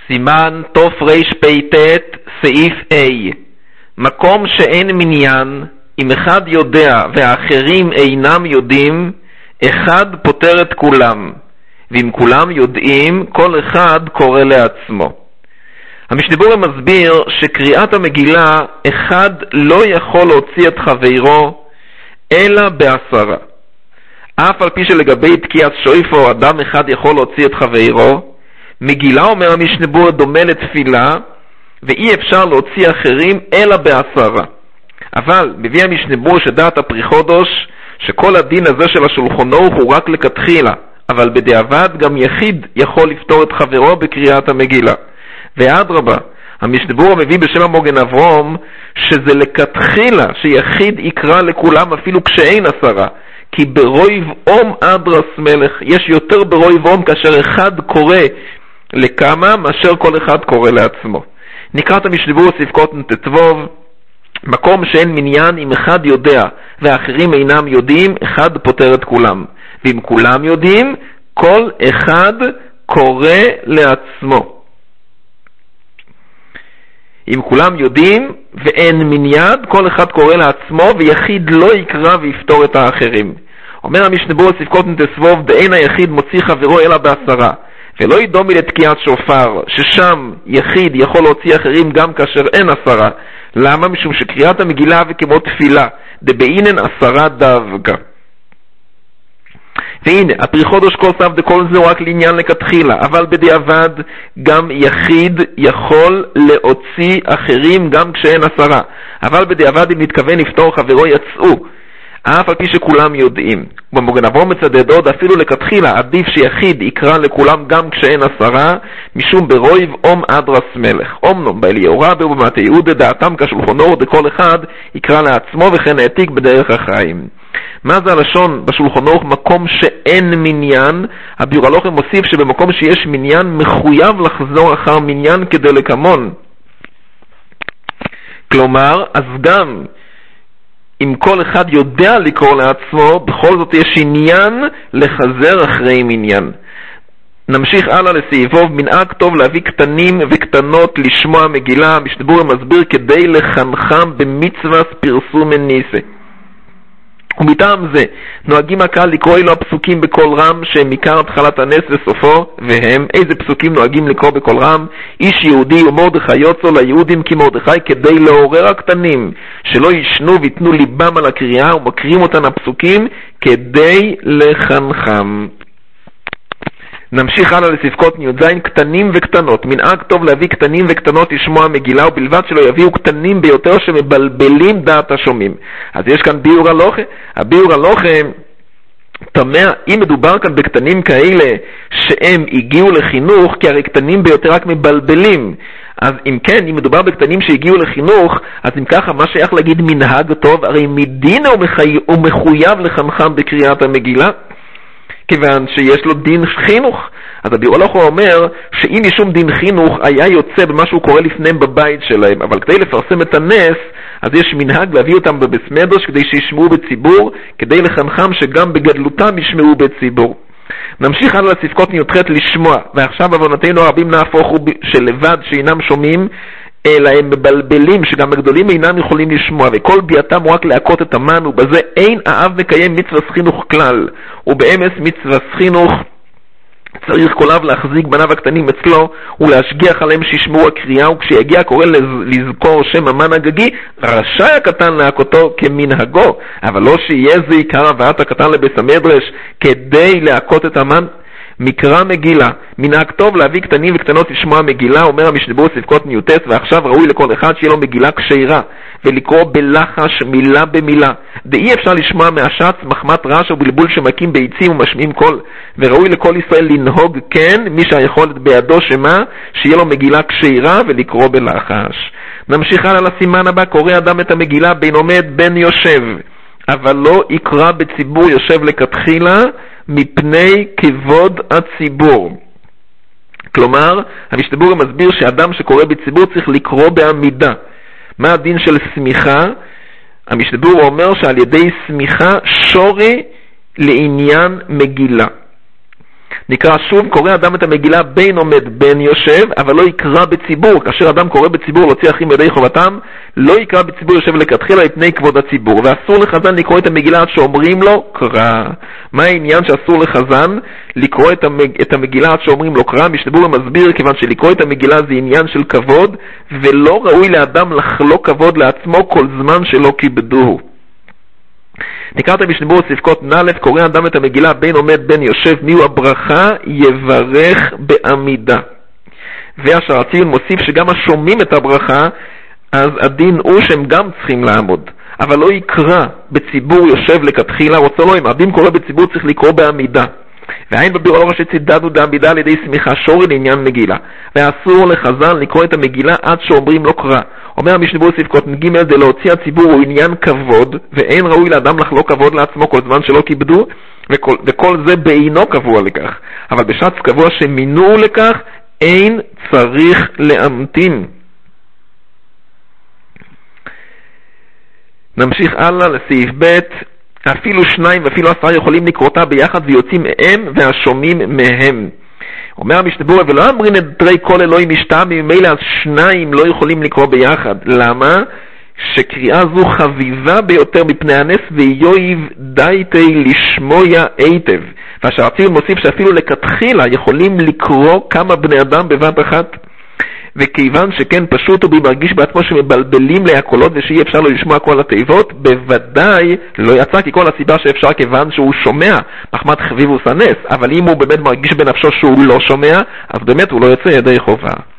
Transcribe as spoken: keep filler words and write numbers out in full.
סימן תוף ריש פייטט סעיף A. מקום שאין מניין, אם אחד יודע והאחרים אינם יודעים, אחד פותר את כולם, ואם כולם יודעים, כל אחד קורא לעצמו. המשנה ברורה מסביר שקריאת המגילה, אחד לא יכול להוציא את חברו אלא בעשרה. אף על פי שלגבי תקיעת שויפר אדם אחד יכול להוציא את חברו, מגילה, אומר המשנה ברורה, דומה לתפילה, ואי אפשר להוציא אחרים אלא בעשרה. אבל מביא המשנה ברורה שדעת הפריחודוש שכל הדין הזה של השולחן ערוך הוא רק לכתחילה, אבל בדיעבד גם יחיד יכול לפתור את חברו בקריאת המגילה. ואדרבה, המשנה ברורה מביא בשם המוגן אברום שזה לכתחילה שיחיד יקרא לכולם אפילו כשאין עשרה, כי ברויב אום אדרס מלך, יש יותר ברויב אום כאשר אחד קורא לכמה מאשר כל אחד קורא לעצמו. נקרא את המשנה ברורה ספקות נטטבוב, מקום שאין מניין, אם אחד יודע והאחרים אינם יודעים, אחד פותר את כולם, ואם כולם יודעים, כל אחד קורא לעצמו. אם כולם יודעים ואין מניין, כל אחד קורא לעצמו, ויחיד לא יקרא ויפתור את האחרים. אומר המשנה ברורה ספקות נטטבוב, דאין היחיד מוציא חברו אלא בעשרה, ולא ידומי לתקיעת שופר, ששם יחיד יכול להוציא אחרים גם כאשר אין עשרה. למה? משום שקריאת המגילה וכמו תפילה, דבעינן עשרה דווקא. והנה, הפריחודוש כל סף דכל זה רק לעניין לכתחילה, אבל בדיעבד גם יחיד יכול להוציא אחרים גם כשאין עשרה. אבל בדיעבד אם נתכוון לפתור חברו יצאו, אף על פי שכולם יודעים. במוגן אברום מצדד עוד, אפילו לכתחילה עדיף שיחיד יקרא לכולם גם כשאין עשרה, משום ברויב אום אדרס מלך. אומנום באליהו רבי ובמטה יהודה דעתם כשולחן ערוך דכל אחד יקרא לעצמו וכן העתיק בדרך החיים. מה זה הלשון בשולחן ערוך מקום שאין מניין? הביאור הלוחם מוסיף שבמקום שיש מניין מחויב לחזור אחר מניין כדי לקמון. כלומר, אז גם אם כל אחד יודע לקרוא לעצמו, בכל זאת יש עניין לחזר אחרי מניין. נמשיך הלאה לסעיבוב, מנהג טוב להביא קטנים וקטנות לשמוע מגילה. המשנה ברורה מסביר כדי לחנכם במצווה פרסום ניסה. ומטעם זה נוהגים הקהל לקרוא אלו הפסוקים בקול רם שהם עיקר התחלת הנס וסופו, והם איזה פסוקים נוהגים לקרוא בקול רם? איש יהודי ומרדכי יוצא ליהודים כמרדכי, כדי לעורר הקטנים שלא ישנו ויתנו ליבם על הקריאה, ומקריאים אותן הפסוקים כדי לחנכם. נמשיך הלאה לספקות ני"ז, קטנים וקטנות. מנהג טוב להביא קטנים וקטנות לשמוע מגילה, ובלבד שלא יביאו קטנים ביותר שמבלבלים דעת השומעים. אז יש כאן ביאור הלוכה. הביאור הלוכה תמה, אם מדובר כאן בקטנים כאלה שהם הגיעו לחינוך, כי הרי קטנים ביותר רק מבלבלים. אז אם כן, אם מדובר בקטנים שהגיעו לחינוך, אז אם ככה, מה שייך להגיד מנהג טוב? הרי מדינה הוא מחויב לחנכם בקריאת המגילה, כיוון שיש לו דין חינוך. אז הביאור הלוכה אומר שאם משום דין חינוך היה יוצא במה שהוא קורא לפניהם בבית שלהם, אבל כדי לפרסם את הנס, אז יש מנהג להביא אותם בבית מדרש כדי שישמעו בציבור, כדי לחנכם שגם בגדלותם ישמעו בציבור. נמשיך הלאה לספקות ני"ח לשמוע. ועכשיו עוונותינו הרבים נהפוך הוא שלבד שאינם שומעים, אלא הם מבלבלים, שגם הגדולים אינם יכולים לשמוע, וכל ביאתם הוא רק להכות את המן, ובזה אין האב מקיים מצווה חינוך כלל. ובאמס מצווה חינוך צריך כל אב להחזיק בניו הקטנים אצלו ולהשגיח עליהם שישמעו הקריאה, וכשיגיע קורא לזכור שם המן הגגי, רשאי הקטן להכותו כמנהגו, אבל לא שיהיה זה עיקר הבאת הקטן לבית המדרש כדי להכות את המן. מקרא מגילה, מנהג טוב להביא קטנים וקטנות לשמוע מגילה, אומר המשנה ברורה ספקות ני"ט, ועכשיו ראוי לכל אחד שיהיה לו מגילה כשרה, ולקרוא בלחש מילה במילה. דאי אפשר לשמוע מהשץ מחמת רעש או בלבול שמקים ביצים ומשמיעים קול, וראוי לכל ישראל לנהוג כן, מי שהיכולת בידו שמה, שיהיה לו מגילה כשרה ולקרוא בלחש. נמשיך הלאה לסימן הבא, קורא אדם את המגילה בין עומד בין יושב, אבל לא יקרא בציבור יושב לכתחילה, מפני כבוד הציבור. כלומר, המשנה ברורה מסביר שאדם שקורא בציבור צריך לקרוא בעמידה. מה הדין של סמיכה? המשנה ברורה אומר שעל ידי סמיכה שורי לעניין מגילה. נקרא שוב, קורא אדם את המגילה בין עומד בין יושב, אבל לא יקרא בציבור. כאשר אדם קורא בציבור להוציא אחים בידי חובתם, לא יקרא בציבור יושב לכתחילה לפני כבוד הציבור. ואסור לחזן לקרוא את המגילה עד שאומרים לו קרא. מה העניין שאסור לחזן לקרוא את, המג... את המגילה עד שאומרים לו קרא? משנה ברורה מסביר, כיוון שלקרוא את המגילה זה עניין של כבוד, ולא ראוי לאדם לחלוק כבוד לעצמו כל זמן שלא כיבדוהו. נקראת משנה ברורה ספקות נ', קורא אדם את המגילה בין עומד בין יושב, מיהו הברכה? יברך בעמידה. והשאר הציון מוסיף שגם השומעים את הברכה, אז הדין הוא שהם גם צריכים לעמוד, אבל לא יקרא בציבור יושב לכתחילה. רוצה לא, אם אדם קורא בציבור צריך לקרוא בעמידה. והאין בביאור הלכה שצידדנו בעמידה על ידי סמיכה שורי לעניין מגילה, ואסור לחזן לקרוא את המגילה עד שאומרים לו קרא. אומר המשנה ברורה ספקות ג' זה להוציא הציבור הוא עניין כבוד, ואין ראוי לאדם לחלוק כבוד לעצמו כל זמן שלא כיבדו, וכל, וכל זה בעינו קבוע לכך. אבל בשעת קבוע שמינו לכך אין צריך להמתין. נמשיך הלאה לסעיף ב'. אפילו שניים ואפילו עשרה יכולים לקרותה ביחד ויוצאים מהם והשומעים מהם. אומר המשנה ברורה, ולא אמרין את תרי כל אלוהים משתעם, ממילא אז שניים לא יכולים לקרוא ביחד. למה? שקריאה זו חביבה ביותר מפני הנס, ויואיב דייתי לשמויה היטב. והשאר הציון מוסיף שאפילו לכתחילה יכולים לקרוא כמה בני אדם בבת אחת. וכיוון שכן פשוט הוא מרגיש בעצמו שמבלבלים לי הקולות ושאי אפשר לו לשמוע כל התיבות, בוודאי לא יצא, כי כל הסיבה שאפשר כיוון שהוא שומע מחמת חביב וסנס, אבל אם הוא באמת מרגיש בנפשו שהוא לא שומע, אז באמת הוא לא יוצא ידי חובה.